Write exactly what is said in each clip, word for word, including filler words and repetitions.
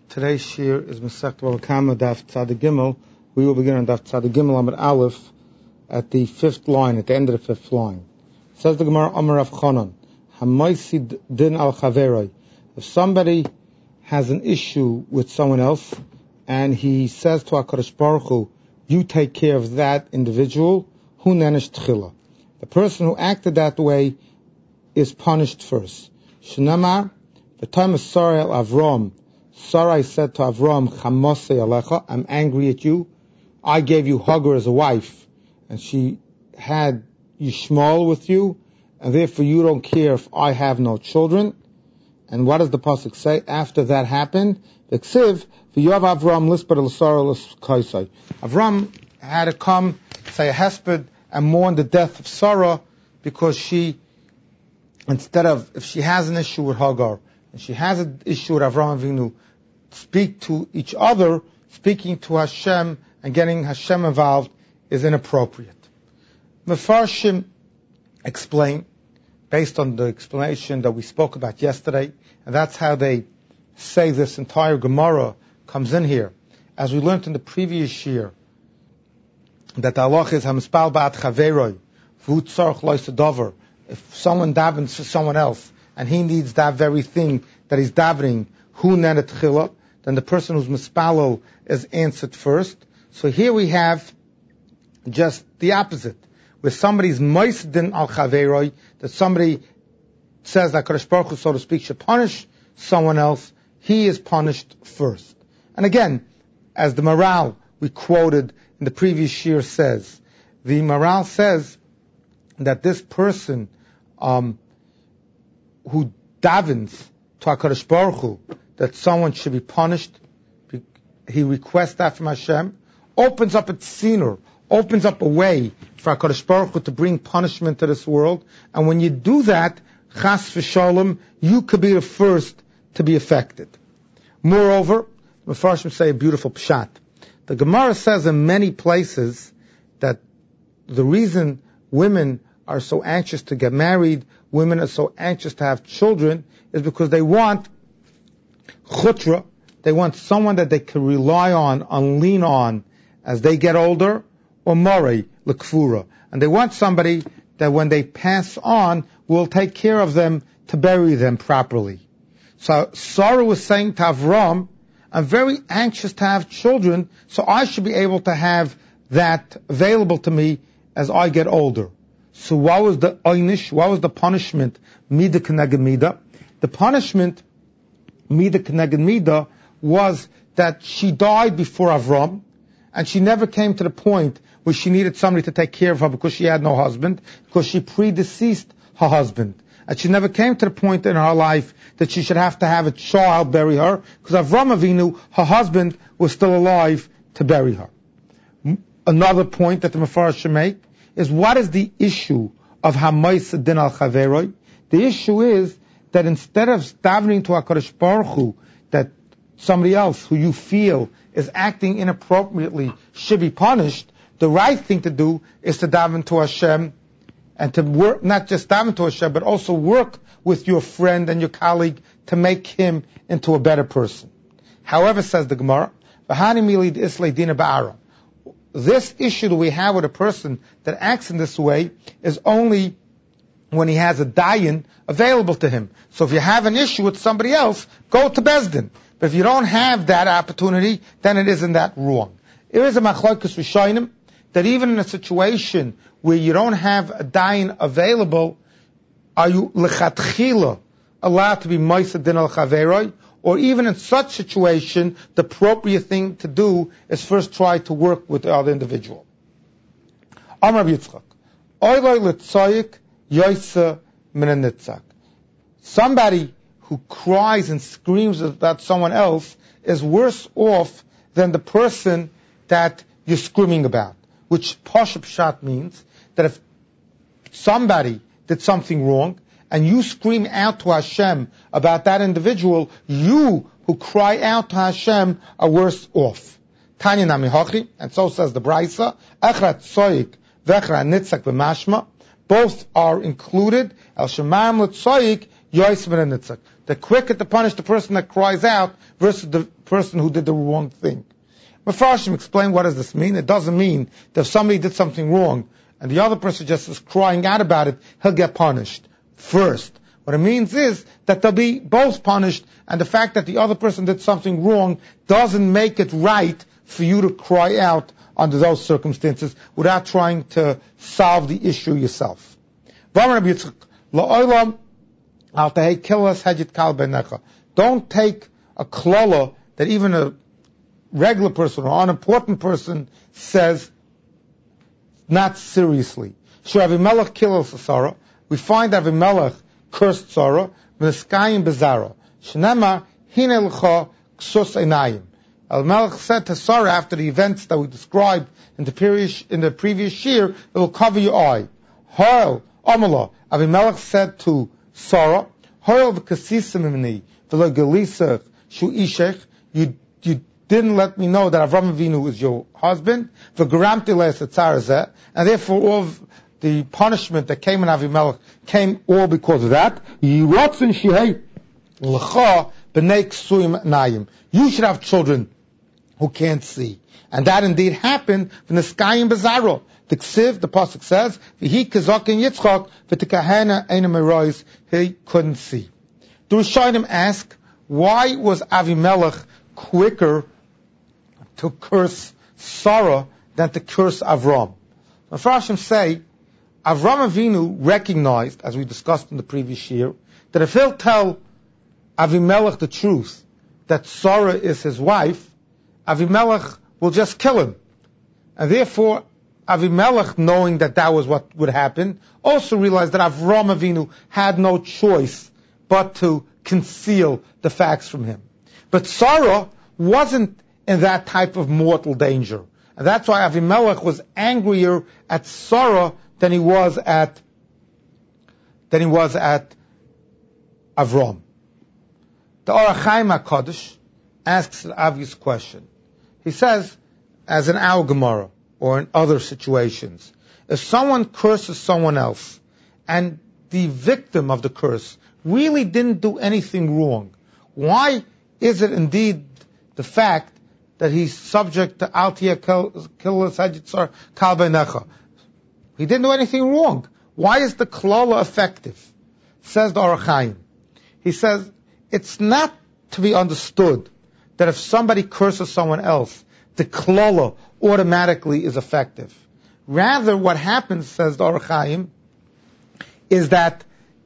Today's shir is Masechet Bava Kama Daf Tzad Gimel. We will begin on Daf Tzad Gimel Amud Aleph at the fifth line, at the end of the fifth line. Says the Gemara, Amar Rav Chanan, Hamaisi din al chaveroi. If somebody has an issue with someone else, and he says to HaKadosh Baruch Hu, you take care of that individual, hu nenish tchila. The person who acted that way is punished first. Shnamar, the time of Sarai al Avram, Sarai said to Avram, Chamosei alecha, I'm angry at you. I gave you Hagar as a wife, and she had Yishmael with you, and therefore you don't care if I have no children. And what does the pasuk say after that happened? The ksiv, v'yav Avram lisped el Sarai l'kaisai. Avram had to come, say a hesped, and mourn the death of Sarah, because she, instead of, if she has an issue with Hagar, and she has an issue with Avram Avinu, speak to each other, speaking to Hashem and getting Hashem involved is inappropriate. Mefarshim explain, based on the explanation that we spoke about yesterday, and that's how they say this entire Gemara comes in here. As we learned in the previous year, that the halach is hamispal ba'at chaveroi, v'hu tzarech lo sedavar. If someone davens for someone else, and he needs that very thing that he's davening, hu nenet chila, then the person who's mispalel is answered first. So here we have just the opposite, where somebody's moisdin al chaveroi, that somebody says that HaKadosh Baruch Hu, so to speak, should punish someone else, he is punished first. And again, as the Maral we quoted in the previous year says, the Maral says that this person um, who davens to HaKadosh Baruch Hu, that someone should be punished, he requests that from Hashem, opens up a tziner, opens up a way for HaKadosh Baruch Hu to bring punishment to this world. And when you do that, chas v'shalom, you could be the first to be affected. Moreover, the Mefarshim say a beautiful pshat. The Gemara says in many places that the reason women are so anxious to get married, women are so anxious to have children, is because they want chutra, they want someone that they can rely on, and lean on as they get older, or morei, l'kfura. And they want somebody that when they pass on, will take care of them to bury them properly. So Sarah was saying to Avram, I'm very anxious to have children, so I should be able to have that available to me as I get older. So what was the einish, what was the punishment? Mida k'neged mida. The punishment, mida k'neged mida, was that she died before Avram, and she never came to the point where she needed somebody to take care of her because she had no husband, because she predeceased her husband. And she never came to the point in her life that she should have to have a child bury her, because Avram Avinu, her husband, was still alive to bury her. Another point that the Mefarshim make is, what is the issue of Hamaisa din al chaveroi? The issue is that instead of davening to HaKadosh Baruch Hu, that somebody else who you feel is acting inappropriately should be punished, the right thing to do is to daven to Hashem, and to work, not just daven to Hashem, but also work with your friend and your colleague to make him into a better person. However, says the Gemara, this issue that we have with a person that acts in this way is only when he has a dayan available to him. So if you have an issue with somebody else, go to Bezdin. But if you don't have that opportunity, then it isn't that wrong. There is a machlokes rishonim that even in a situation where you don't have a dayan available, are you lechatchila allowed to be ma'aseh din al chaveroi? Or even in such situation, the appropriate thing to do is first try to work with the other individual. Amar Yitzchak, oiloi letzayik yoysa min hanitzak. Somebody who cries and screams about someone else is worse off than the person that you're screaming about. Which Pashup Shat means that if somebody did something wrong, and you scream out to Hashem about that individual, you who cry out to Hashem are worse off. Tanya nami hachi, and so says the Braisa, echrat tzoyik vechra nitzak v'mashma, both are included. El shemam l'tzoyik yoyis min nitzak. They're quicker to punish the person that cries out versus the person who did the wrong thing. Mefarshim explain what does this mean. It doesn't mean that if somebody did something wrong and the other person just is crying out about it, he'll get punished first. What it means is that they'll be both punished, and the fact that the other person did something wrong doesn't make it right for you to cry out under those circumstances without trying to solve the issue yourself. Don't take a klala that even a regular person or unimportant person says not seriously. Avimelech killed Sarah. We find that Avimelech cursed Sarah. V'neskayim bezara. Shnema hine l'cha ksus einayim. Avimelech said to Sarah after the events that we described in the previous in the previous year, it will cover your eye. Hurl Amala. Avimelech said to Sarah, Hurl v'kasisim imni v'lo gelisach shu ishech. You you didn't let me know that Avram Avinu is your husband. V'garamti le'esatzar, and therefore all of the punishment that came in Avimelech came all because of that. Yiratzin shehei l'cha b'nei ksuyim nayim. You should have children who can't see, and that indeed happened. V'neskayim bezaro. The ksiv, the pasuk says, "V'hi kazakin Yitzchak v'tikahena einam erois." He couldn't see. The Rishonim ask, why was Avimelech quicker to curse Sarah than to curse Avram? Mefarshim say, Avram Avinu recognized, as we discussed in the previous year, that if he'll tell Avimelech the truth, that Sarah is his wife, Avimelech will just kill him. And therefore, Avimelech, knowing that that was what would happen, also realized that Avram Avinu had no choice but to conceal the facts from him. But Sarah wasn't in that type of mortal danger. And that's why Avimelech was angrier at Sarah than he was at than he was at Avram. The Orach Chaim HaKadosh asks an obvious question. He says, as in our Gemara, or in other situations, if someone curses someone else, and the victim of the curse really didn't do anything wrong, why is it indeed the fact that he's subject to Altia Kilas Hajitzar Kal Beinecha? He didn't do anything wrong. Why is the klala effective? Says the Orach Chaim. He says, it's not to be understood that if somebody curses someone else, the klala automatically is effective. Rather, what happens, says the Orach Chaim, is that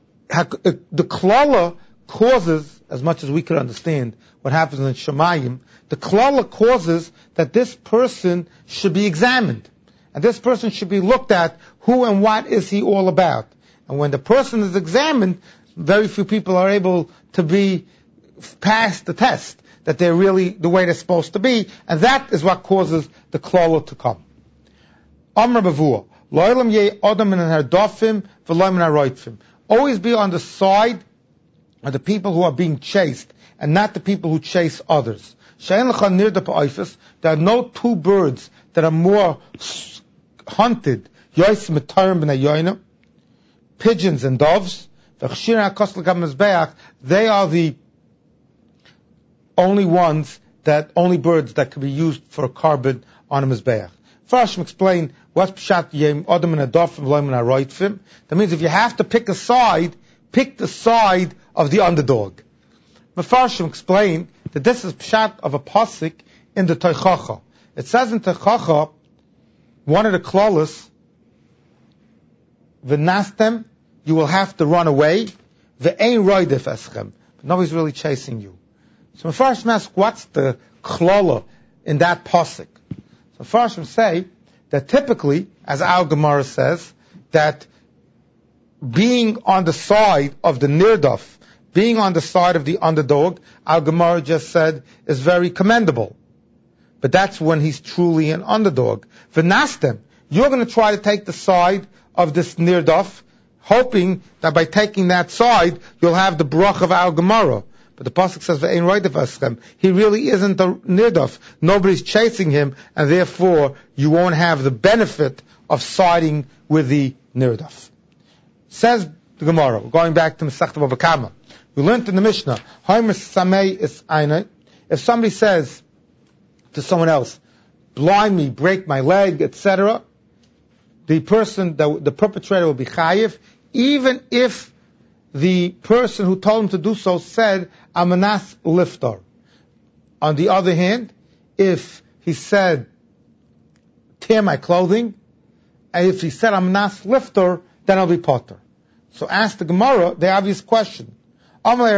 the klala causes, as much as we could understand what happens in Shemayim, the klala causes that this person should be examined. And this person should be looked at, who and what is he all about. And when the person is examined, very few people are able to be past the test, that they're really the way they're supposed to be, and that is what causes the klala to come. Amr Bavua, Lo'ilam ye odam in herdofim v'loim in haroitzim. Always be on the side of the people who are being chased, and not the people who chase others. She'en l'cha nirda pa'oifis, there are no two birds that are more hunted, yois metarim b'nei yoina, pigeons and doves, v'chshir ha'kos l'gam mizbeach, they are the only ones that, only birds that can be used for a carbon on a mizbeach. First, explain what's pshat yem adam and adof and loim and haroitzim. That means if you have to pick a side, pick the side of the underdog. Mefarshim explain that this is pshat of a pasuk in the Teichacha. It says in Teichacha, one of the klalas, v'nastem, you will have to run away, v'ein roidef eschem, but nobody's really chasing you. So Mefarshim ask, what's the klala in that pasuk? So Mefarshim say that typically, as our Gemara says, that being on the side of the nirdaf, being on the side of the underdog, our Gemara just said, is very commendable. But that's when he's truly an underdog. V'nastem, you're going to try to take the side of this nirdaf, hoping that by taking that side, you'll have the brach of our Gemara. But the pasuk says, "Ve'ein roidef eschem." He really isn't a nirdaf. Nobody's chasing him, and therefore you won't have the benefit of siding with the nirdaf. Says the Gemara, going back to Masechta Bava Kama, We learned in the Mishnah, if somebody says to someone else, blind me, break my leg, et cetera, the person, the, the perpetrator will be chayiv, even if the person who told him to do so said, amanas liftar. On the other hand, if he said, tear my clothing, and if he said, amanas liftar, then I'll be potter. So ask the Gemara the obvious question. Why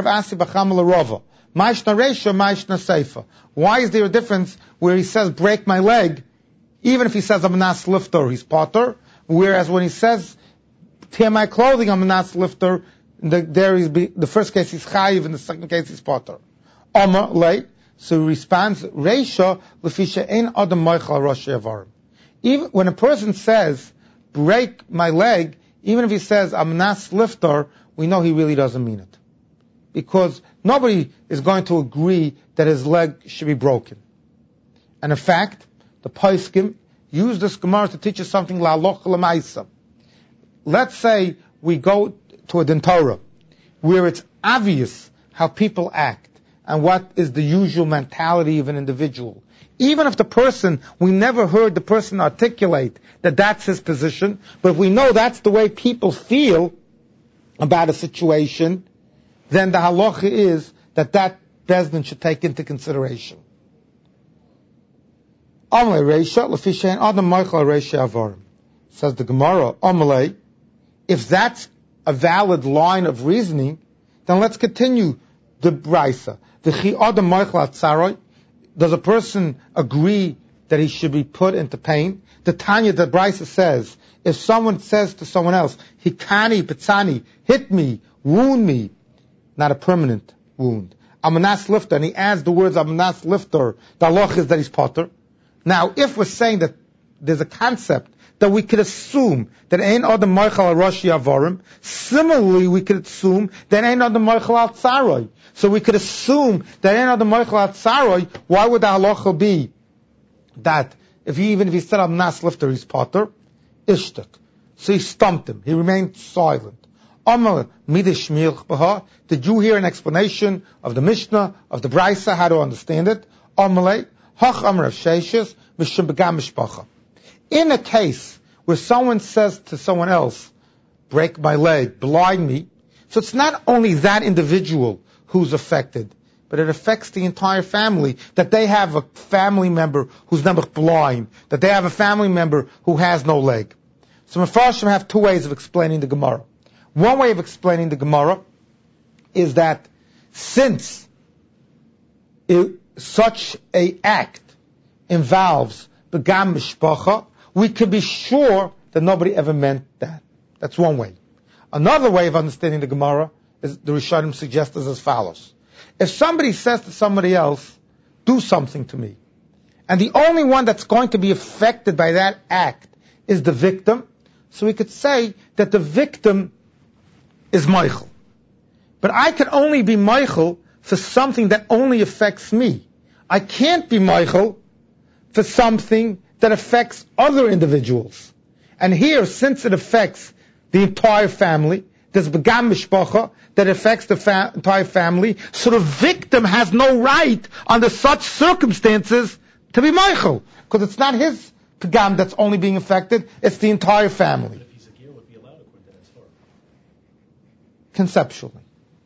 is there a difference where he says, break my leg, even if he says, amanas liftar, he's potter, whereas when he says, tear my clothing, amanas liftar, the, there is be, the first case he's chayiv, in the second case he's potter. Amar late. So he responds, Reisha lefisha ein adam moichel rosh yavarim. Even when a person says, break my leg, even if he says, amanas liftar, we know he really doesn't mean it. Because nobody is going to agree that his leg should be broken. And in fact, the Poskim use this Gemara to teach us something la'aloch l'maisa. Let's say we go to a Din Torah, where it's obvious how people act, and what is the usual mentality of an individual. Even if the person, we never heard the person articulate that that's his position, but if we know that's the way people feel about a situation, then the halacha is that that Bezdin should take into consideration. Says the Gemara, if that's a valid line of reasoning, then let's continue the Brisa. Does a person agree that he should be put into pain? The Tanya, the Brisa says, if someone says to someone else, Hikani, Pitzani, hit me, wound me, not a permanent wound, Amanas lifter, and he adds the words Amanas lifter, the halach is that he's potter. Now, if we're saying that there's a concept that we could assume that Ein Adam Moichel al Rosh Yavarim, similarly we could assume that Ein Adam Moichel al Tzaroi. So we could assume that Ein Adam Moichel al Tzaroi, why would the halacha be that if he, even if he said Amanas lifter, he's potter? Ishtak. So he stumped him. He remained silent. Amar midish milch b'ha. Did you hear an explanation of the Mishnah, of the Brisa, how to understand it? Amalei hach amar sheishes mishum begam mishpacha. In a case where someone says to someone else, break my leg, blind me, so it's not only that individual who's affected, but it affects the entire family, that they have a family member who's never blind, that they have a family member who has no leg. So Mefarshim have two ways of explaining the Gemara. One way of explaining the Gemara is that since it, such a act involves begam mishpacha, we can be sure that nobody ever meant that. That's one way. Another way of understanding the Gemara is the Rishonim suggest is as follows. If somebody says to somebody else, do something to me, and the only one that's going to be affected by that act is the victim, so we could say that the victim is Michael. But I can only be Michael for something that only affects me. I can't be Michael for something that affects other individuals. And here, since it affects the entire family, there's begam mishpacha that affects the fa- entire family, so the victim has no right under such circumstances to be Michael, because it's not his begam that's only being affected, it's the entire family. But if he's a gear, would be allowed according to that story. Conceptually.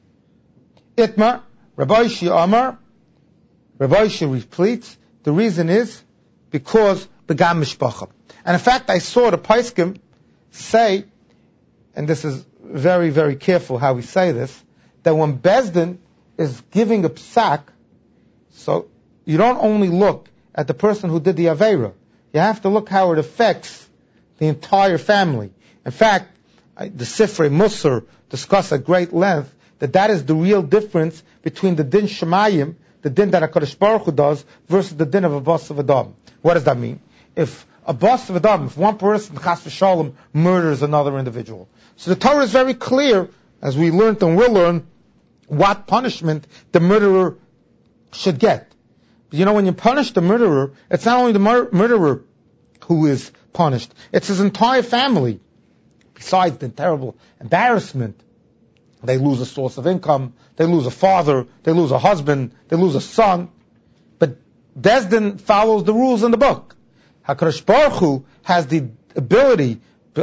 Itmar, Rabbi Shi Amar, Rabbi Shi repeats, the reason is because begam mishpacha. And in fact, I saw the Poskim say, and this is very, very careful how we say this, that when Bezdin is giving a psak, so you don't only look at the person who did the Aveira, you have to look how it affects the entire family. In fact, the Sifrei Musar discuss at great length that that is the real difference between the din Shemayim, the din that HaKadosh Baruch Hu does, versus the din of a boss of Adam. What does that mean? If a boss of Adam, if one person, Chas v'Shalom, murders another individual. So the Torah is very clear, as we learned and will learn, what punishment the murderer should get. But you know, when you punish the murderer, it's not only the mur- murderer who is punished, it's his entire family. Besides the terrible embarrassment they lose a source of income, they lose a father, they lose a husband, they lose a son. But Bezdin follows the rules in the book. HaKadosh Baruch Hu has the ability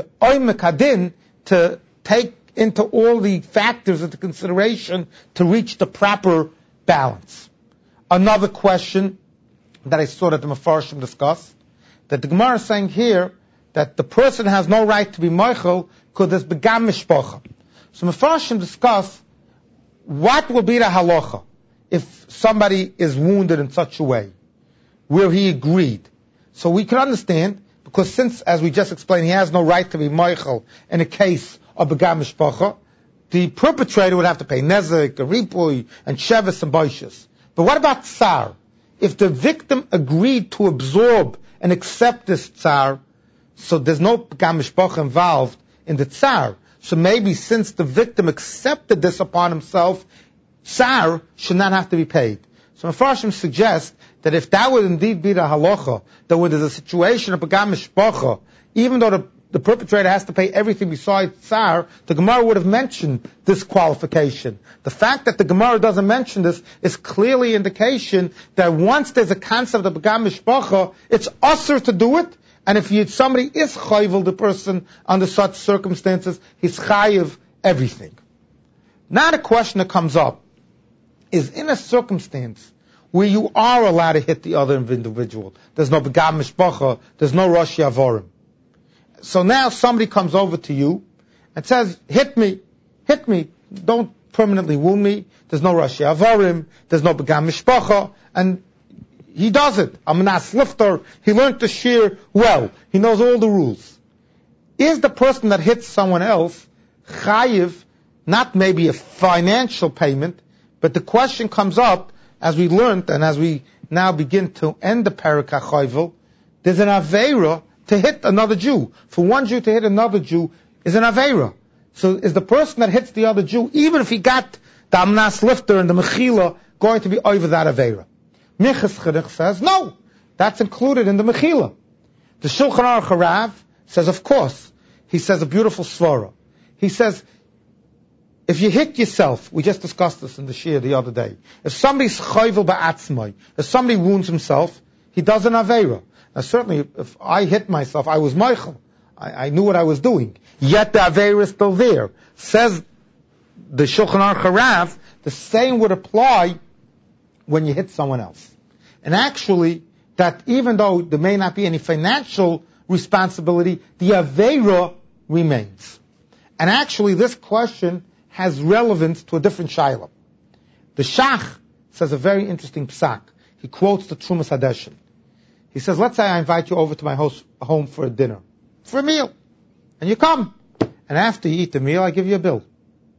to take into all the factors into consideration to reach the proper balance. Another question that I saw that the Mefarshim discussed, that the Gemara is saying here that the person has no right to be Meichel because there's Begam Mishpacha. So Mefarshim discuss what will be the halacha if somebody is wounded in such a way where he agreed. So we can understand, because since, as we just explained, he has no right to be Meichel in a case of Begam Mishpacha, the perpetrator would have to pay Nezek, Ripui, and Shevis and Boishas. But what about Tsar? If the victim agreed to absorb and accept this Tsar, so there's no Begam Mishpacha involved in the Tsar. So maybe since the victim accepted this upon himself, Tsar should not have to be paid. So Mefarshim suggest that if that would indeed be the halacha, that when there's a situation of Begam Mishpacha, even though the, the perpetrator has to pay everything besides Tsar, the Gemara would have mentioned this qualification. The fact that the Gemara doesn't mention this is clearly indication that once there's a concept of Begam Mishpacha, it's usher to do it, and if you, somebody is chayvel, the person under such circumstances, he's chayiv everything. Now the question that comes up is in a circumstance where you are allowed to hit the other individual. There's no Begam Mishpacha, there's no Rosh Yavorim. So now somebody comes over to you and says, hit me, hit me, don't permanently wound me, there's no Rosh Yavorim, there's no Begam Mishpacha, and he does it. I'm an aslifter, he learned to shear well, he knows all the rules. Is the person that hits someone else chayiv, not maybe a financial payment, but the question comes up, as we learned, and as we now begin to end the Perek HaChovel, there's an Aveira to hit another Jew. For one Jew to hit another Jew is an Aveira. So is the person that hits the other Jew, even if he got the Amnas Lifter and the Mechila, going to be over that Aveira? Minchas Chinuch says, no, that's included in the Mechila. The Shulchan Aruch Harav says, of course. He says a beautiful svara. He says, if you hit yourself, we just discussed this in the Shir the other day. If somebody's chayvel ba'atzmai, if somebody wounds himself, he does an aveira. Now certainly, if I hit myself, I was Michael. I, I knew what I was doing. Yet the aveira is still there. Says the Shulchan Aruch Harav, the same would apply when you hit someone else. And actually, that even though there may not be any financial responsibility, the aveira remains. And actually, this question has relevance to a different shayla. The Shach says a very interesting psak. He quotes the Trumas Hadeshin. He says, let's say I invite you over to my host, home for a dinner, for a meal. And you come. And after you eat the meal, I give you a bill.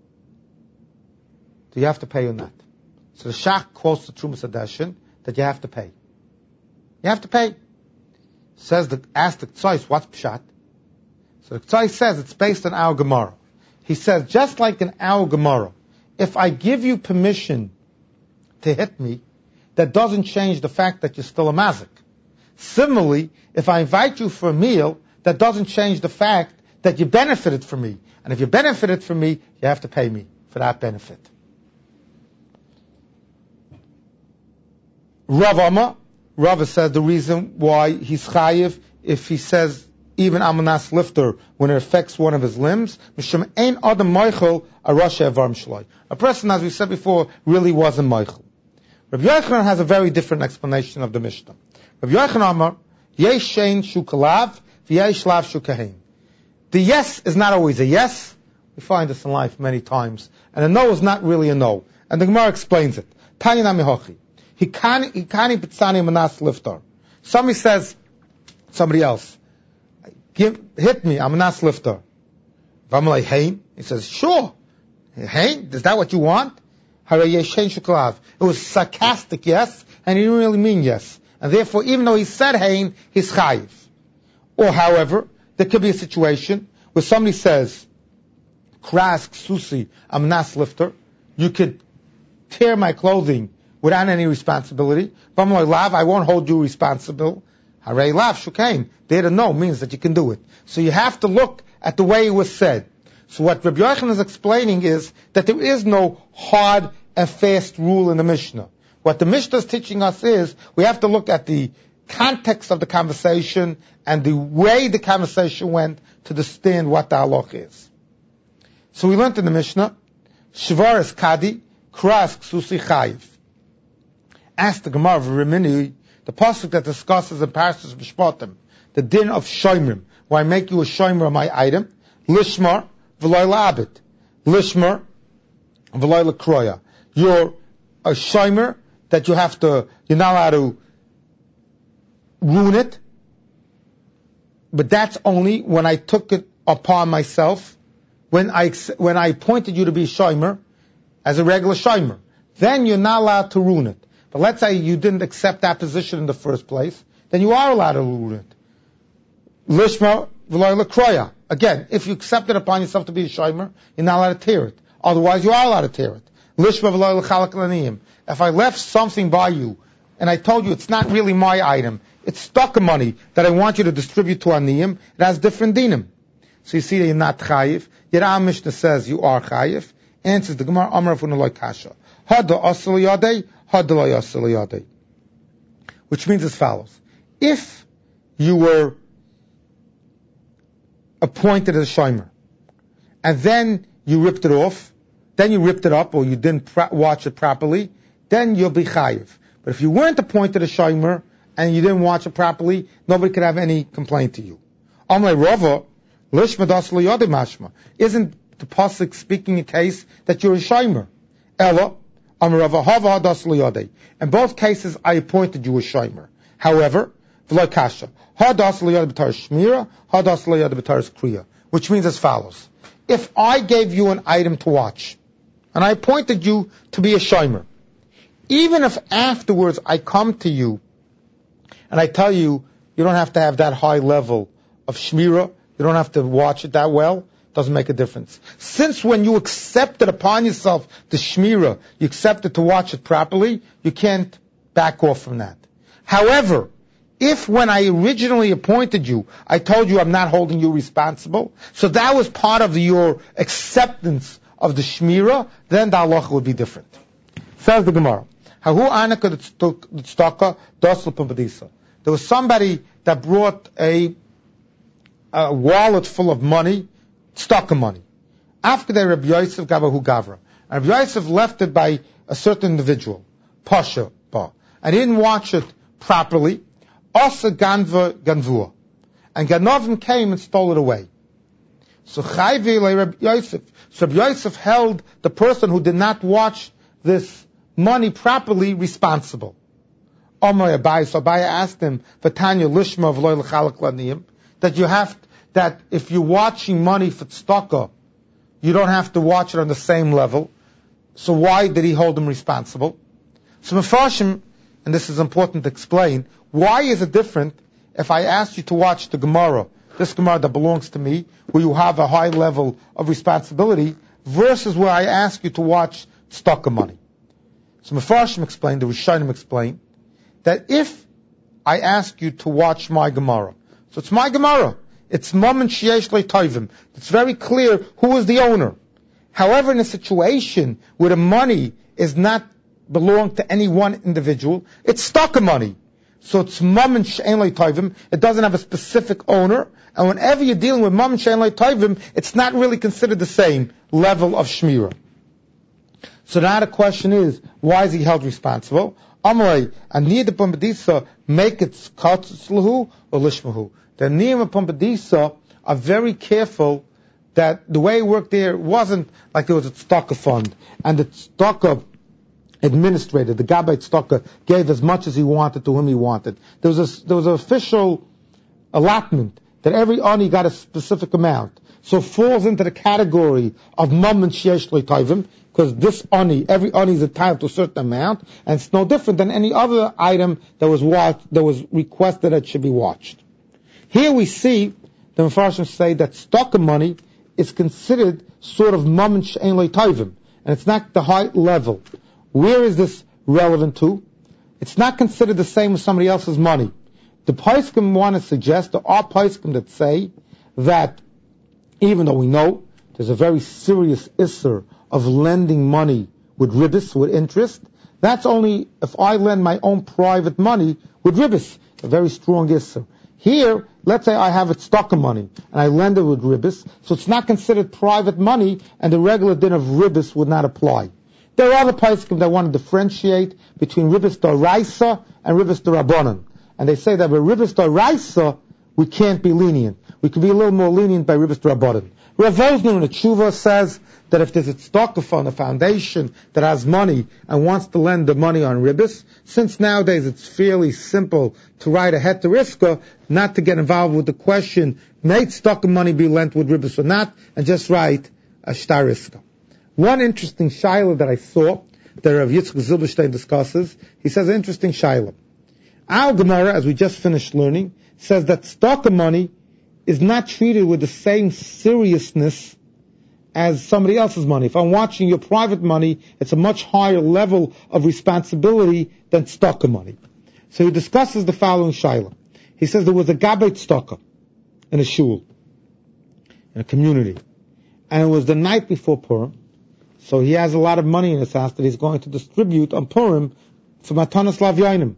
Do you have to pay or not? So the Shach quotes the Trumas Hadeshin that you have to pay. You have to pay. Says the, ask the Tzais, what's pshat? So the Tzais says it's based on our Gemara. He says, just like in our Gemara, if I give you permission to hit me, that doesn't change the fact that you're still a mazik. Similarly, if I invite you for a meal, that doesn't change the fact that you benefited from me. And if you benefited from me, you have to pay me for that benefit. Rav Amma, Rav says the reason why he's chayiv, if he says, even Amanas Lifter, when it affects one of his limbs, a person, as we said before, really wasn't Michael. Rabbi Yochanan has a very different explanation of the Mishnah. Rabbi Yochanan Amar, Yesh shein shukalav, v'yesh lav shukahin. The yes is not always a yes. We find this in life many times. And a no is not really a no. And the Gemara explains it. Tanya namihochi. Hikani b'tzani Amanas Lifter. Somebody says, somebody else, Give, hit me, I'm not lifter. V'amalei hein? He says, sure. Hein? Is that what you want? It was sarcastic, yes, and he didn't really mean yes. And therefore, even though he said hein, he's chayiv. Or however, there could be a situation where somebody says, Krask, Susi, I'm not lifter. You could tear my clothing without any responsibility. V'amalei lav, I won't hold you responsible. Harei lav shukain. There to know means that you can do it. So you have to look at the way it was said. So what Rabbi Yochanan is explaining is that there is no hard and fast rule in the Mishnah. What the Mishnah is teaching us is we have to look at the context of the conversation and the way the conversation went to understand what the halach is. So we learned in the Mishnah, Shvar is Kadi, Kras Ksusi Chayiv. Ask the Gemara of Rimini, the pasuk that discusses in Parashas Mishpatim, the din of shoymrim, where I make you a shoymer of my item, lishmar v'loy la'abit, lishmar v'loy la'kroya. You're a shoymer that you have to, you're not allowed to ruin it, but that's only when I took it upon myself, when I when I appointed you to be a shoymer, as a regular shoymer. Then you're not allowed to ruin it. But let's say you didn't accept that position in the first place, then you are allowed to ruin it. Lishma v'loy l'kroya. Again, if you accept it upon yourself to be a shoymer, you're not allowed to tear it. Otherwise, you are allowed to tear it. Lishma v'loy l'chalak l'niyim. If I left something by you, and I told you it's not really my item, it's stock money that I want you to distribute to aniyim, it has different dinim. So you see that you're not chayiv. Yet our Mishnah says you are chayiv. Answers the Gemara, Amar Funaloi Kasha. Hada asal yadei, hada lo asal yadei. Which means as follows. If you were appointed as a shomer, and then you ripped it off, then you ripped it up, or you didn't pra- watch it properly, then you'll be chayiv. But if you weren't appointed a shomer, and you didn't watch it properly, nobody could have any complaint to you. Amle Rava, Lishma asal yadei mashma. Isn't the pasuk speaking a case that you're a shomer? Ella, Amar Rava Hava hadas liyadei. In both cases, I appointed you a shomer. However, v'lo kasha hadas liyadei b'taras shmira, hadas liyadei b'taras kriya, which means as follows: if I gave you an item to watch, and I appointed you to be a shomer, even if afterwards I come to you and I tell you you don't have to have that high level of shmira, you don't have to watch it that well, doesn't make a difference. Since when you accepted upon yourself the shmira, you accepted to watch it properly, you can't back off from that. However, if when I originally appointed you, I told you I'm not holding you responsible, so that was part of your acceptance of the shmira, then the halacha would be different. Says the Gemara, there was somebody that brought a, a wallet full of money, stock of money. After that, Rabbi Yosef Gavahu Gavra. And Rabbi Yosef left it by a certain individual, Pasha Ba, and he didn't watch it properly. Asa Ganva Ganvua. And Ganovim came and stole it away. So Chayvi le Rabbi Yosef. So Rabbi Yosef held the person who did not watch this money properly responsible. Omar Abai, so Abai asked him, Vatanya Lishma v'loy l'chalak laniyim, that you have that if you're watching money for tzedakah, you don't have to watch it on the same level. So why did he hold him responsible? So Mefarshim, and this is important to explain, why is it different if I ask you to watch the Gemara, this Gemara that belongs to me, where you have a high level of responsibility, versus where I ask you to watch tzedakah money? So Mefarshim explained, the Rishonim explained, that if I ask you to watch my Gemara, so it's my Gemara, it's Mom and Sheyesh Le'Toivim. It's very clear who is the owner. However, in a situation where the money is not belong to any one individual, it's stock of money. So it's Mom and Sheyesh Le'Toivim. It doesn't have a specific owner. And whenever you're dealing with Mom and Sheyesh Le'Toivim, it's not really considered the same level of Shmira. So now the question is, why is he held responsible? Amalei, Aniyah Pumbedisa, make it Katzlahu or Lishmahu. The Aniyah Pumbedisa are very careful that the way it worked there wasn't like there was a tzedakah fund, and the tzedakah administrator, the Gabbai tzedakah, gave as much as he wanted to whom he wanted. There was a, there was an official allotment that every ani got a specific amount. So it falls into the category of Mam and Sheyesh Le'Toivim, because this ani, every ani is entitled to a certain amount, and it's no different than any other item that was watched, that was requested that should be watched. Here we see the Mefarshim say that stock of money is considered sort of Mam and Sheyesh Le'Toivim, and it's not the high level. Where is this relevant to? It's not considered the same as somebody else's money. The Paiskim want to suggest, there are Paiskim that say that even though we know there's a very serious isser of lending money with ribis, with interest. That's only if I lend my own private money with ribis, a very strong isser. Here, let's say I have it stock of money, and I lend it with ribis, so it's not considered private money, and the regular din of ribis would not apply. There are other poskim that want to differentiate between ribis d'oraisa and ribis d'rabbanan. And they say that with ribis d'oraisa, we can't be lenient. We can be a little more lenient by ribis d'rabbanan. Rav Vosner in the Tshuva says that if there's a tzedakah on a foundation that has money and wants to lend the money on ribis, since nowadays it's fairly simple to write a heteriska, not to get involved with the question, may tzedakah money be lent with ribis or not, and just write a shtariska. One interesting shaila that I saw that Rav Yitzchak Zilberstein discusses, he says an interesting shaila. Our Gemara, as we just finished learning, says that tzedakah money is not treated with the same seriousness as somebody else's money. If I'm watching your private money, it's a much higher level of responsibility than tzedakah money. So he discusses the following shaila. He says there was a gabbai tzedakah in a shul, in a community, and it was the night before Purim. So he has a lot of money in his house that he's going to distribute on Purim for Matanas Lavyanim.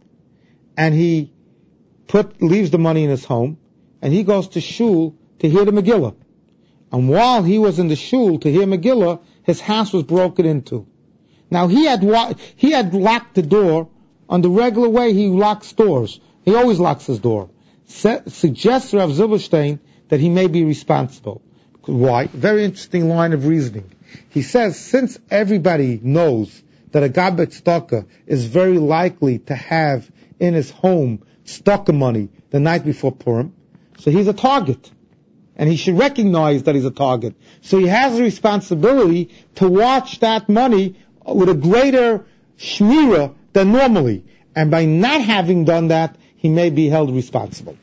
And he put leaves the money in his home, and he goes to shul to hear the Megillah. And while he was in the shul to hear Megillah, his house was broken into. Now he had wa- he had locked the door on the regular way he locks doors. He always locks his door. Se- suggests Rav Zilberstein that he may be responsible. Why? Very interesting line of reasoning. He says, since everybody knows that a gabbai tzedakah is very likely to have in his home tzedakah money the night before Purim, so he's a target. And he should recognize that he's a target. So he has a responsibility to watch that money with a greater shmira than normally. And by not having done that, he may be held responsible.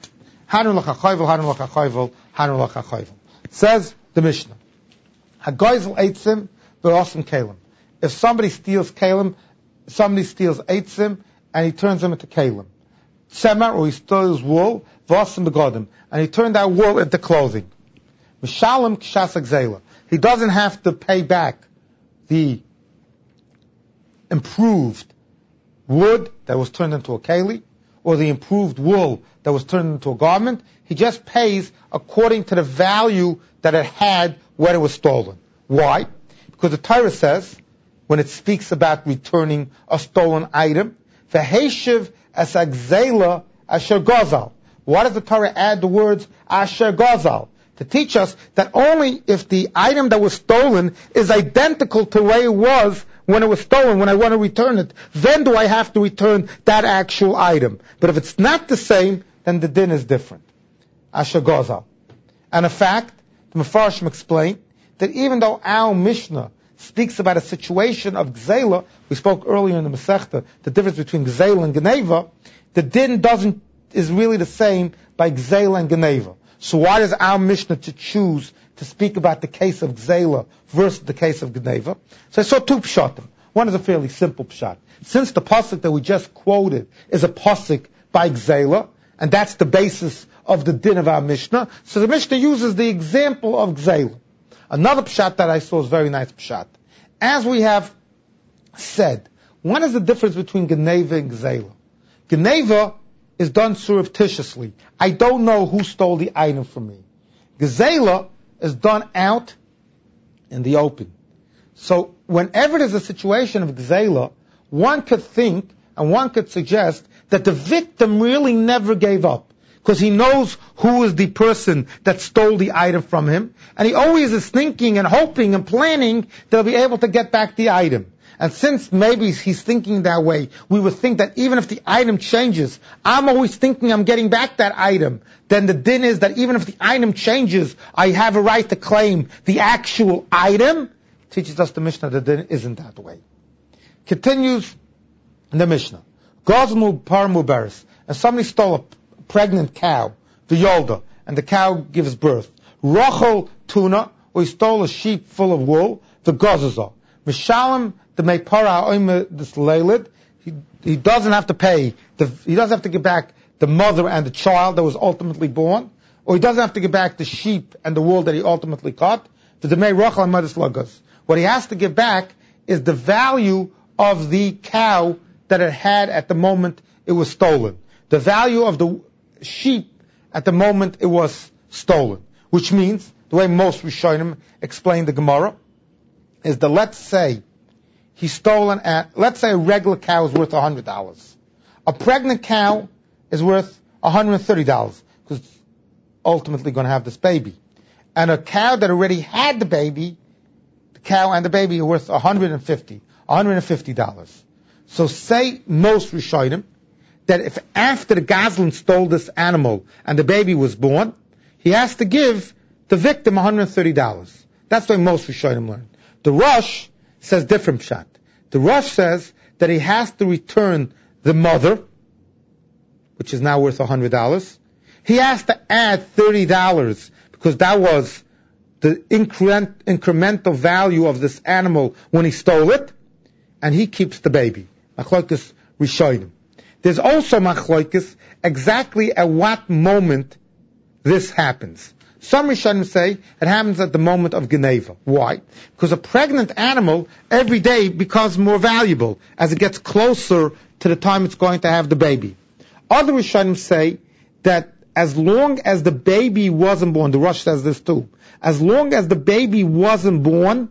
Says the Mishnah. Hagoizel eitzim v'osim kalim. If somebody steals kalim, somebody steals eitzim, and he turns them into kalim. Tzemar, or he steals wool, v'osim begodim, and he turned that wool into clothing. Mishalim k'shas gzeila. He doesn't have to pay back the improved wood that was turned into a keli, or the improved wool that was turned into a garment. He just pays according to the value that it had when it was stolen. Why? Because the Torah says, when it speaks about returning a stolen item, v'heshiv es agzela asher gozal. Why does the Torah add the words asher gozal? To teach us that only if the item that was stolen is identical to the way it was when it was stolen, when I want to return it, then do I have to return that actual item. But if it's not the same, then the din is different. Asher gozal. And in fact, the Mefarshim explain that even though our Mishnah speaks about a situation of Gzela, we spoke earlier in the Masechta, the difference between Gzela and Geneva, the din doesn't, is really the same by Gzela and Geneva. So why does our Mishnah to choose to speak about the case of Gzela versus the case of Geneva? So I saw two pshatim. One is a fairly simple pshat. Since the pasuk that we just quoted is a pasuk by Gzela, and that's the basis of the din of our Mishnah, so the Mishnah uses the example of Gzela. Another pshat that I saw is very nice pshat. As we have said, what is the difference between Geneva and Gzela? Geneva is done surreptitiously. I don't know who stole the item from me. Gzela is done out in the open. So whenever there's a situation of Gzela, one could think and one could suggest that the victim really never gave up, because he knows who is the person that stole the item from him, and he always is thinking and hoping and planning they'll be able to get back the item. And since maybe he's thinking that way, we would think that even if the item changes, I'm always thinking I'm getting back that item, then the din is that even if the item changes, I have a right to claim the actual item. Teaches us the Mishnah that the din isn't that way. Continues the Mishnah. Gozmu parmu beres. And somebody stole a pregnant cow, the yolda, and the cow gives birth. Rochel tuna, or he stole a sheep full of wool, the gozazah. Mishalim the meipara oime disleilid. He he doesn't have to pay. The, he doesn't have to give back the mother and the child that was ultimately born, or he doesn't have to give back the sheep and the wool that he ultimately caught. What he has to give back is the value of the cow that it had at the moment it was stolen. The value of the sheep at the moment it was stolen. Which means, the way most Rishonim explain the Gemara, is that let's say he stole an, at, let's say a regular cow is worth one hundred dollars. A pregnant cow is worth one hundred thirty dollars, because it's ultimately going to have this baby. And a cow that already had the baby, the cow and the baby are worth one hundred fifty dollars. one hundred fifty dollars. So say most Rishonim that if after the Gazlan stole this animal and the baby was born, he has to give the victim one hundred thirty dollars. That's why most Rishonim learn. The Rosh says different pshat. The Rosh says that he has to return the mother, which is now worth one hundred dollars. He has to add thirty dollars because that was the increment, incremental value of this animal when he stole it, and he keeps the baby. Machlokes Rishonim. There's also machlokes exactly at what moment this happens. Some Rishonim say it happens at the moment of Geneva. Why? Because a pregnant animal every day becomes more valuable as it gets closer to the time it's going to have the baby. Other Rishonim say that as long as the baby wasn't born, the Rosh says this too, as long as the baby wasn't born,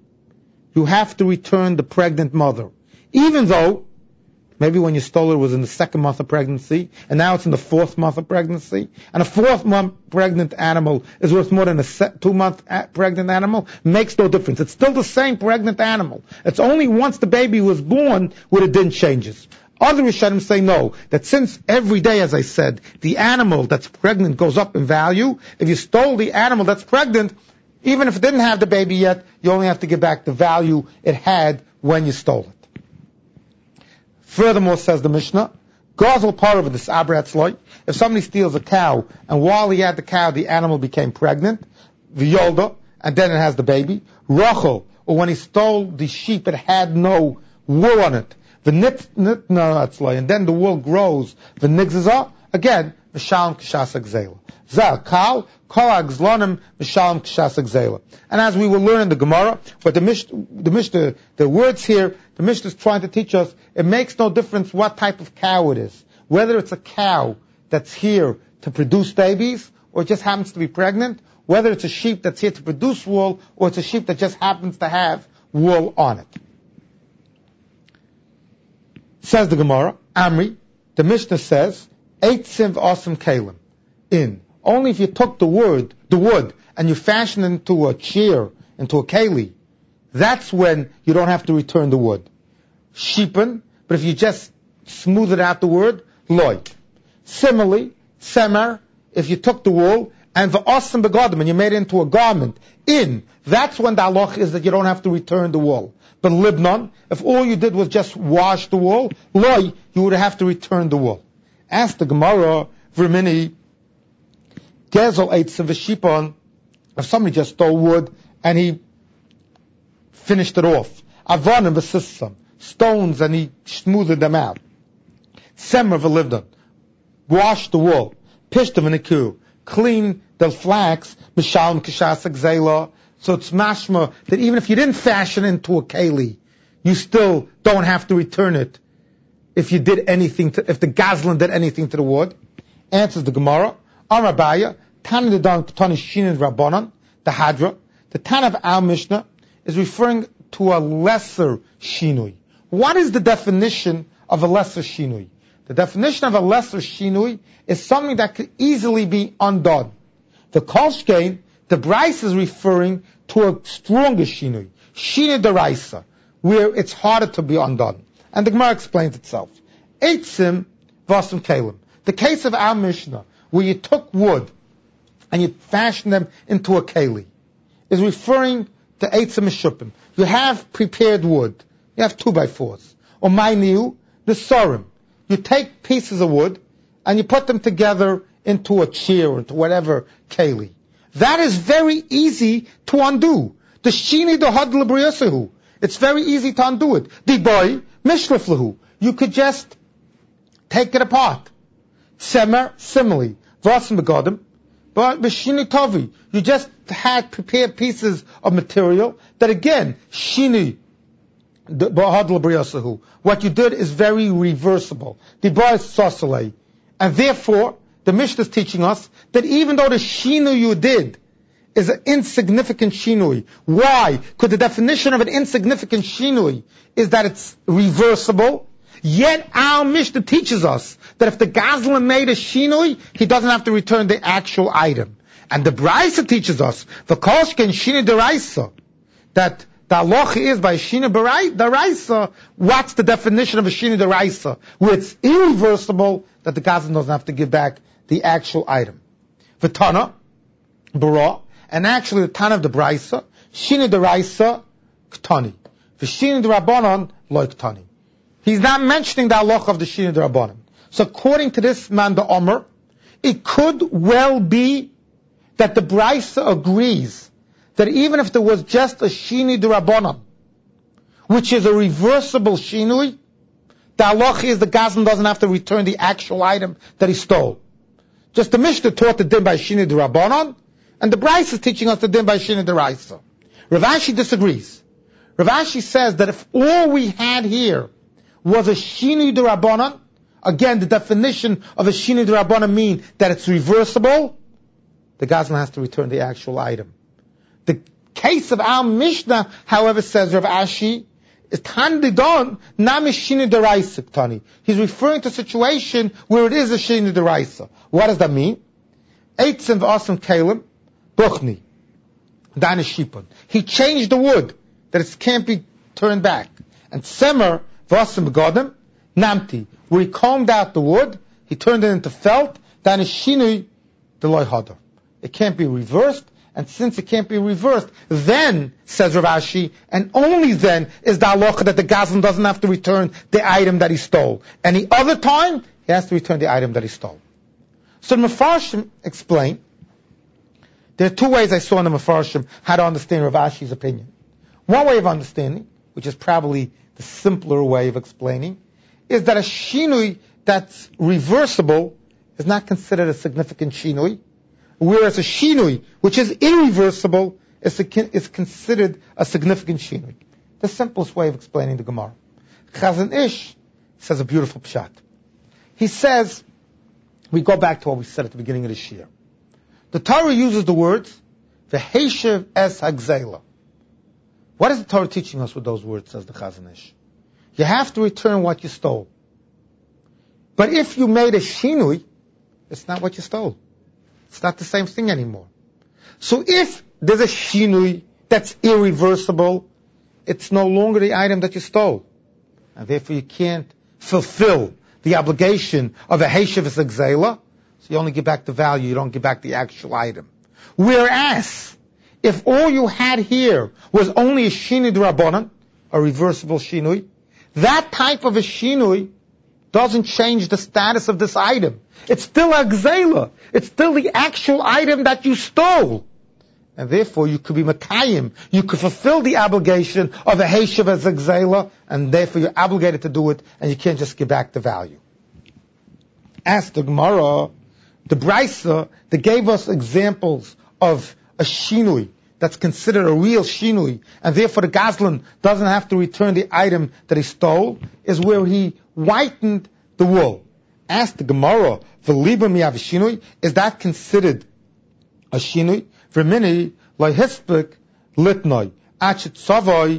you have to return the pregnant mother. Even though, maybe when you stole it, it was in the second month of pregnancy, and now it's in the fourth month of pregnancy, and a fourth month pregnant animal is worth more than a two-month pregnant animal, makes no difference. It's still the same pregnant animal. It's only once the baby was born where the din changes. Other Rishonim say no, that since every day, as I said, the animal that's pregnant goes up in value, if you stole the animal that's pregnant, even if it didn't have the baby yet, you only have to give back the value it had when you stole it. Furthermore, says the Mishnah, Gazel Parav this Abratzloi, if somebody steals a cow, and while he had the cow, the animal became pregnant, Vyolda, and then it has the baby, Rachel, or when he stole the sheep, it had no wool on it, the nitnaratzloi, and then the wool grows, the nigzazah, again, Mishalem Kshas Gzela. Zal Kal, Kol Agzlonim, Mishalem Kshas Gzela. And as we will learn in the Gemara, but the Mish, the Mish, the, the words here, the Mishnah is trying to teach us, it makes no difference what type of cow it is. Whether it's a cow that's here to produce babies, or it just happens to be pregnant, whether it's a sheep that's here to produce wool, or it's a sheep that just happens to have wool on it. Says the Gemara, Amri, the Mishnah says, Eight siv awesome kalim. In. Only if you took the wood, the wood, and you fashioned it into a chair, into a keli, that's when you don't have to return the wood. Sheepen, but if you just smooth it out the word, loy. Similarly, semer, if you took the wool, and the awesome begodim, and you made it into a garment, in, that's when the halach is that you don't have to return the wool. But libnon, if all you did was just wash the wool, loy, you would have to return the wool. Ask the Gemara, Vermini, Gezel ate Sivashipon, if somebody just stole wood and he finished it off. Avonim v'sissam, stones and he smoothed them out. Semer v'livdon, wash the wool. Pishtam v'niku, clean the flax, Mishalem Kshas Gzela. So it's mashma that even if you didn't fashion it into a keli, you still don't have to return it if you did anything to, if the Gazlan did anything to the wood. Answers the Gemara, Arabaya, Tana the Don Tani Shinid Rabbanan, the Hadra, the Tana of our Mishnah is referring to a lesser shinui. What is the definition of a lesser shinui? The definition of a lesser shinui is something that could easily be undone. The Kolshkein, the Bryce is referring to a stronger shinui, shinui deraisa, where it's harder to be undone. And the Gemara explains itself. Eitzim v'asim kalim. The case of our Mishnah, where you took wood and you fashioned them into a keli, is referring to eitzim mishupim. You have prepared wood. You have two by fours. Or mainiu, the sorim. You take pieces of wood and you put them together into a chair or into whatever keli. That is very easy to undo. The shini the had lebriyasehu. It's very easy to undo it. The boy mishliflahu. You could just take it apart. Semer, similarly. Vasim begodim. But b'shini tovi, you just had prepared pieces of material that again, shini, what you did is very reversible. And therefore, the Mishnah is teaching us that even though the shinu you did is an insignificant shinui. Why? Because the definition of an insignificant shinui is that it's reversible. Yet our Mishnah teaches us that if the Gazlan made a shinui, he doesn't have to return the actual item. And the Braisa teaches us, the Koshken Shini Deraisa, that the halacha is by Shini Deraisa, what's the definition of a Shini Deraisa? Where it's irreversible, that the Gazlan doesn't have to give back the actual item. V'tana, Bara, and actually the Tana of the Braisa, Shini Deraisa, Ktani. V'Shini Derabanan, Loi Ktani. He's not mentioning the halacha of the Shini Derabanan. So according to this man, the Omer, it could well be that the Braisa agrees that even if there was just a Shini Derabanan, which is a reversible Shinui, the halacha is the Gazlan doesn't have to return the actual item that he stole. Just the Mishnah taught the din by Shini Derabanan, and the Braisa is teaching us the din by Shini Deraisa. Rav Ashi disagrees. Rav Ashi says that if all we had here was a Shini Derabanan, again, the definition of a Shini Derabanan mean that it's reversible, the Gazlan has to return the actual item. The case of our Mishnah, however, says Rav Ashi, is Tandidon, Nami Shini Deraisa Tani. He's referring to a situation where it is a Shini Deraisa. What does that mean? Eitzim v'asim kalim, buchni, dana shipon. He changed the wood, that it can't be turned back. And semer v'asim begodim, namti, where he combed out the wood, he turned it into felt, dana shinui deloy hadar. It can't be reversed, and since it can't be reversed, then, says Rav Ashi, and only then is the halacha that the Gazlan doesn't have to return the item that he stole. Any other time, he has to return the item that he stole. So the Mefarshim explain, there are two ways I saw in the Mefarshim how to understand Rav Ashi's opinion. One way of understanding, which is probably the simpler way of explaining, is that a shinui that's reversible is not considered a significant shinui, whereas a shinui, which is irreversible, is, a, is considered a significant shinui. The simplest way of explaining the Gemara. Chazon Ish says a beautiful pshat. He says, we go back to what we said at the beginning of this year. The Torah uses the words, v'heishev es hagzela. What is the Torah teaching us with those words, says the Chazon Ish? You have to return what you stole. But if you made a shinui, it's not what you stole. It's not the same thing anymore. So if there's a shinui that's irreversible, it's no longer the item that you stole. And therefore you can't fulfill the obligation of a heishev es hagzela. So you only give back the value, you don't give back the actual item. Whereas, if all you had here was only a shinui d'Rabbanan, a reversible shinui, that type of a shinui doesn't change the status of this item. It's still a gzela. It's still the actual item that you stole. And therefore you could be makayim. You could fulfill the obligation of a heishev as a gzela, and therefore you're obligated to do it, and you can't just give back the value. As the Gemara, the Braisa, they gave us examples of a shinui that's considered a real shinui, and therefore the Gazlan doesn't have to return the item that he stole, is where he whitened the wool. Ask the Gemara, v'liba miyav shinui, is that considered a shinui? V'mini lohispik litnoi achet savoi.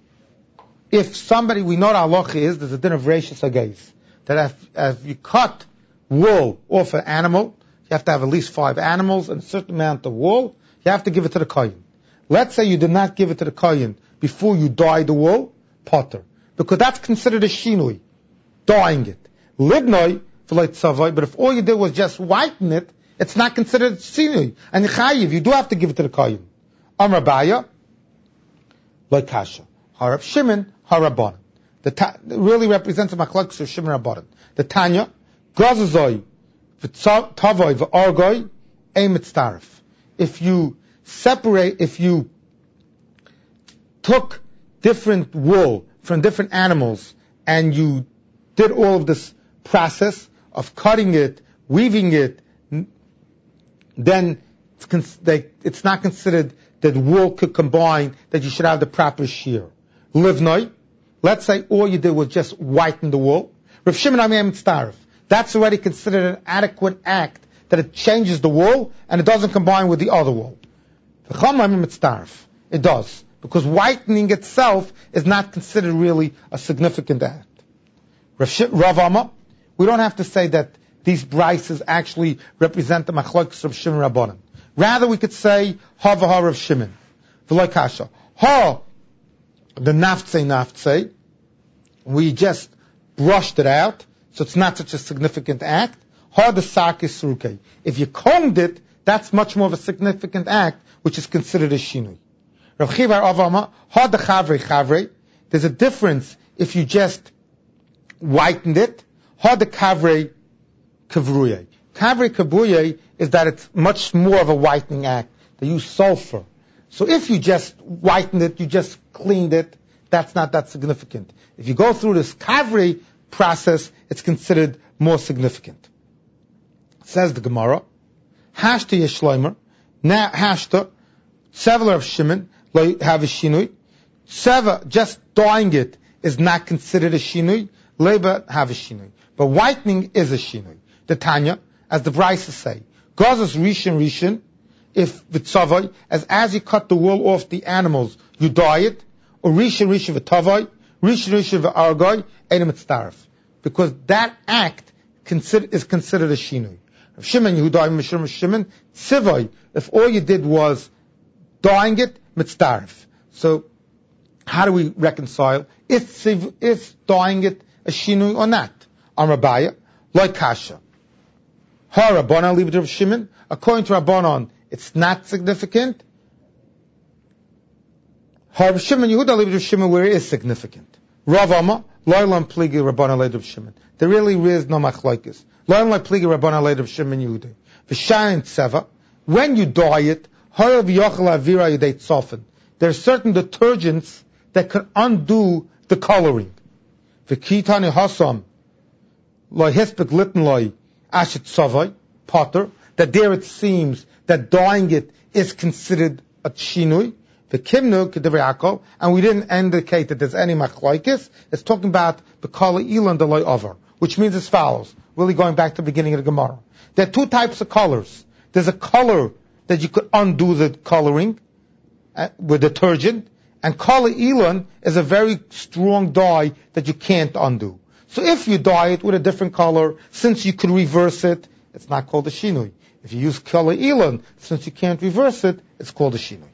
If somebody, we know what halacha is, there's a din of reishis hagais, that if, if you cut wool off an animal, you have to have at least five animals and a certain amount of wool, you have to give it to the kohen. Let's say you did not give it to the kohen before you dyed the wool, potter, because that's considered a shinui, dyeing it. Libnoi, but if all you did was just whiten it, it's not considered shinui. And chayiv, you do have to give it to the kohen. Amar Baya, like kasha. Harab Shimon, Harabban. The ta- really represents a machlokes of Shimon Rabbanan. The Tanya, Gazazoi, Tavoi, V'argoi, Eimetztarif. If you separate, if you took different wool from different animals and you did all of this process of cutting it, weaving it, then it's, cons- they, it's not considered that wool could combine, that you should have the proper shear. Livnoi, let's say all you did was just whiten the wool. Rav Shimon Amiyam Mitzdarif. That's already considered an adequate act, that it changes the wool and it doesn't combine with the other wool. It does, because whitening itself is not considered really a significant act. Rav Amma, we don't have to say that these brises actually represent the machlokes of Shimon Rabbanan. Rather, we could say ha v'ha Rav Shimon, v'lo kasha. Ha, the naftse naftse, we just brushed it out, so it's not such a significant act. Ha the sak is surukei. If you combed it, that's much more of a significant act, which is considered a shinui. Rav Chivar Avama, ha the chavrei chavrei. There's a difference if you just whitened it. Ha the kavrei kavruye. Kavrei kavruye is that it's much more of a whitening act. They use sulfur. So if you just whitened it, you just cleaned it, that's not that significant. If you go through this kavrei process, it's considered more significant. Says the Gemara, Hashta Yeshloimer, now Hashta, Seveler of Shimon, have a shinui. Seva, just dyeing it, is not considered a shinui. Leba have a shinui. But whitening is a shinui. The Tanya, as the Brisa say, Gazas Rishon Rishon, if v'tzavai, as as you cut the wool off the animals, you dye it, or Rishon Rishon v'tavai, Rishon Rishon v'argai, Edom Mitzdarif. Because that act consider, is considered a shinui. Shimon Yehuda Mishum Shimon Tzivai, if all you did was dyeing it, Mitzdarif. So how do we reconcile? Is, is dyeing it a shinui or not? Amrabaya, like Kasha. Ha Rabbanan leave it to Shimon. According to Rabbanan, it's not significant. Ha Shimon Yehuda leave it to Shimon where it is significant. Rav Amma, Loilam Pligi Rabbanan leave it to Shimon. There really is no machlokes. Loilam Pligi Rabbanan leave it to Shimon Yehuda. V'shayin Tseva, when you dye it, Harav Yochel Avira Yedei Tzofen. There are certain detergents that can undo the coloring. V'kitani Hasam, Loi Hispik Litten Loi, Ashet Tzavai, Potter, that there it seems that dyeing it is considered a shinui. The Kimnu Kedivri Akol, and we didn't indicate that there's any machlokes. It's talking about the Kala Ilan the Loi Over, which means as follows. Really going back to the beginning of the Gemara. There are two types of colors. There's a color that you could undo the coloring uh, with detergent, and Kala Ilan is a very strong dye that you can't undo. So if you dye it with a different color, since you could reverse it, it's not called a shinui. If you use Kala Ilan, since you can't reverse it, it's called a shinui.